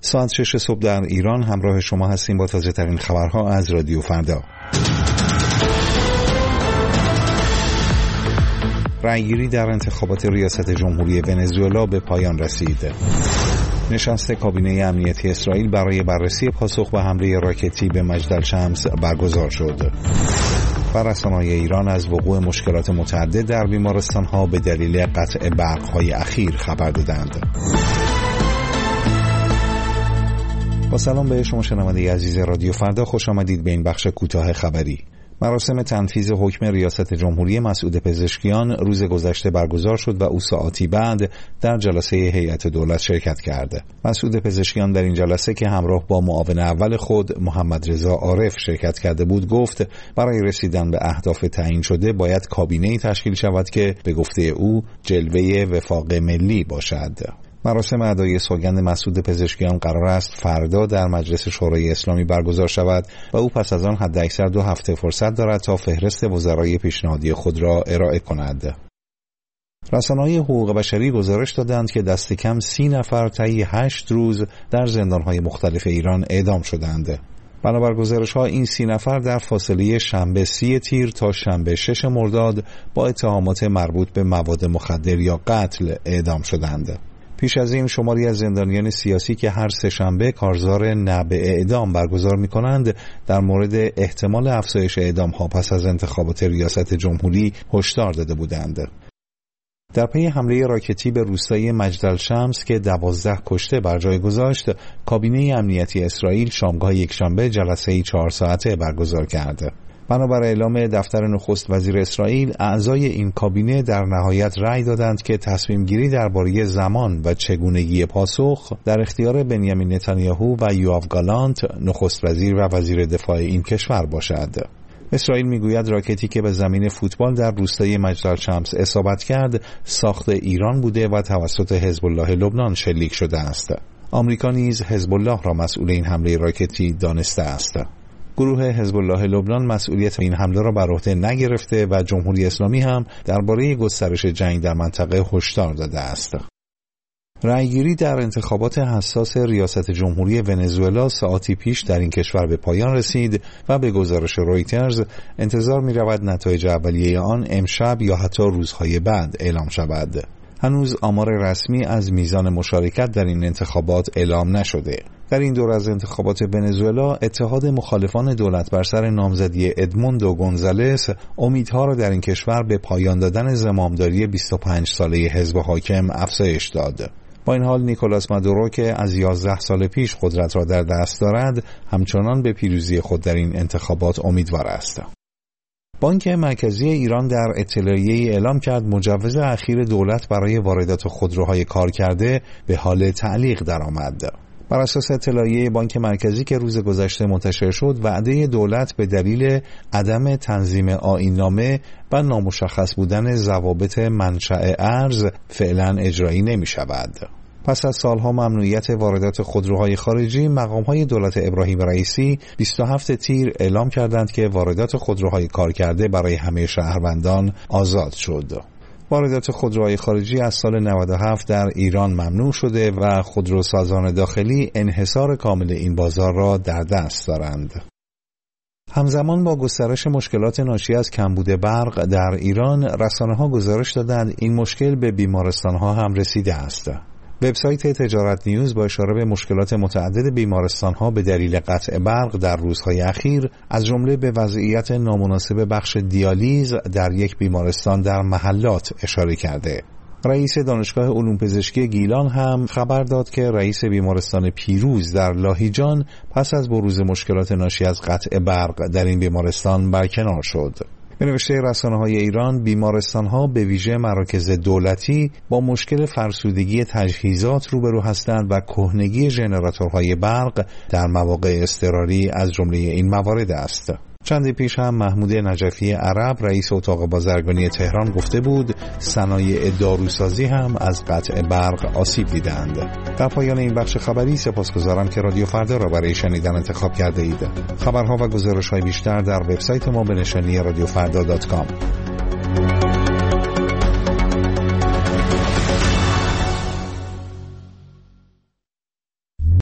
ساعت 6 صبح در ایران همراه شما هستیم با تازه ترین خبرها از رادیو فردا. رأیگیری در انتخابات ریاست جمهوری ونزوئلا به پایان رسید. نشست کابینه امنیتی اسرائیل برای بررسی پاسخ به حمله راکتی به مجدلشمس برگزار شد. و رسانه‌های ایران از وقوع مشکلات متعدد در بیمارستان‌ها به دلیل قطع برق‌های اخیر خبر دادند. با سلام به شما شنونده عزیز رادیو فردا، خوش آمدید به این بخش کوتاه خبری. مراسم تنفیذ حکم ریاست جمهوری مسعود پزشکیان روز گذشته برگزار شد و او ساعتی بعد در جلسه هیئت دولت شرکت کرد. مسعود پزشکیان در این جلسه که همراه با معاون اول خود محمد رضا عارف شرکت کرده بود گفت برای رسیدن به اهداف تعیین شده باید کابینه‌ای تشکیل شود که به گفته او جلوه وفاق ملی باشد. مراسم ادای سوگند مسعود پزشکیان قرار است فردا در مجلس شورای اسلامی برگزار شود و او پس از آن حداکثر 2 هفته فرصت دارد تا فهرست وزرای پیشنهادی خود را ارائه کند. رسانه‌های حقوق بشری گزارش دادند که دست کم 30 نفر طی 8 روز در زندان‌های مختلف ایران اعدام شدند. بنابر گزارش‌ها این 30 نفر در فاصله شنبه 30 تیر تا شنبه 6 مرداد با اتهامات مربوط به مواد مخدر یا قتل اعدام شدند. پیش از این شماری از زندانیان سیاسی که هر سه‌شنبه کارزار نب اعدام برگزار می‌کنند در مورد احتمال افزایش اعدام‌ها پس از انتخابات ریاست جمهوری هشدار داده بودند. در پی حمله راکتی به روستای مجدلشمس که 12 کشته بر جای گذاشت، کابینه امنیتی اسرائیل شامگاه یکشنبه جلسه‌ای 4 ساعته برگزار کرد. بنابر اعلام دفتر نخست وزیر اسرائیل، اعضای این کابینه در نهایت رأی دادند که تصمیم گیری درباره زمان و چگونگی پاسخ در اختیار بنیامین نتانیاهو و یوآف گالانت نخست وزیر و وزیر دفاع این کشور باشد. اسرائیل میگوید راکتی که به زمین فوتبال در روستای مجدلشمس اصابت کرد ساخت ایران بوده و توسط حزب الله لبنان شلیک شده است. آمریکا نیز حزب الله را مسئول این حمله راکتی دانسته است. گروه حزب الله لبنان مسئولیت این حمله را بر عهده نگرفته و جمهوری اسلامی هم درباره گسترش جنگ در منطقه هشدار داده است. رأیگیری در انتخابات حساس ریاست جمهوری ونزوئلا ساعتی پیش در این کشور به پایان رسید و به گزارش رویترز انتظار می‌رود نتایج اولیه آن امشب یا حتی روزهای بعد اعلام شود. هنوز آمار رسمی از میزان مشارکت در این انتخابات اعلام نشده. در این دور از انتخابات ونزوئلا، اتحاد مخالفان دولت بر سر نامزدی ادموندو گونزالس امیدها را در این کشور به پایان دادن زمامداری 25 ساله حزب حاکم افزایش داد. با این حال نیکولاس مادورو که از 11 سال پیش قدرت را در دست دارد، همچنان به پیروزی خود در این انتخابات امیدوار است. بانک مرکزی ایران در اطلاعیه‌ای اعلام کرد مجوز اخیر دولت برای واردات خودروهای کارکرده به حال تعلیق درآمد. بر اساس اطلاعیه بانک مرکزی که روز گذشته منتشر شد، وعده دولت به دلیل عدم تنظیم آیین‌نامه و نامشخص بودن ضوابط منشأ ارز فعلا اجرایی نمی‌شود. پس از سالها ممنوعیت واردات خودروهای خارجی، مقام‌های دولت ابراهیم رئیسی 27 تیر اعلام کردند که واردات خودروهای کارکرده برای همه شهروندان آزاد شد. واردات خودروهای خارجی از سال 97 در ایران ممنوع شده و خودروسازان داخلی انحصار کامل این بازار را در دست دارند. همزمان با گسترش مشکلات ناشی از کمبود برق در ایران، رسانه‌ها گزارش دادند این مشکل به بیمارستان‌ها هم رسیده است. وبسایت تجارت نیوز با اشاره به مشکلات متعدد بیمارستان‌ها به دلیل قطع برق در روزهای اخیر، از جمله به وضعیت نامناسب بخش دیالیز در یک بیمارستان در محلات اشاره کرده. رئیس دانشگاه علوم پزشکی گیلان هم خبر داد که رئیس بیمارستان پیروز در لاهیجان پس از بروز مشکلات ناشی از قطع برق در این بیمارستان برکنار شد. به نوشته رسانه‌های ایران، بیمارستان‌ها به ویژه مراکز دولتی با مشکل فرسودگی تجهیزات روبرو هستند و کهنگی ژنراتورهای برق در مواقع اضطراری از جمله این موارد است. چندی پیش هم محمود نجفی عرب رئیس اتاق بازرگانی تهران گفته بود صنایع داروسازی هم از قطع برق آسیب دیدند. در پایان این بخش خبری سپاسگزارم که رادیو فردا را برای شنیدن انتخاب کرده اید. خبرها و گزارش‌های بیشتر در وبسایت ما به نشانی radiofrda.com.